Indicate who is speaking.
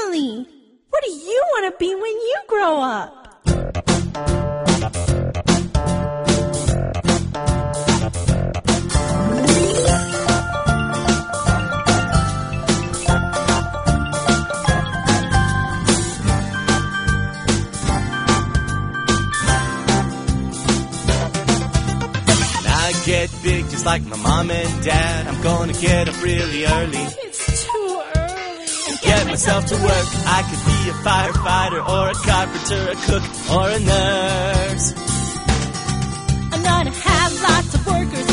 Speaker 1: Emily, what do you want to be when you grow up?
Speaker 2: Get big just like my mom and dad. I'm gonna get up really early.
Speaker 1: It's too early.
Speaker 2: Get myself to work. I could be a firefighter or a carpenter, a cook or a nurse.
Speaker 1: I'm gonna have lots of workers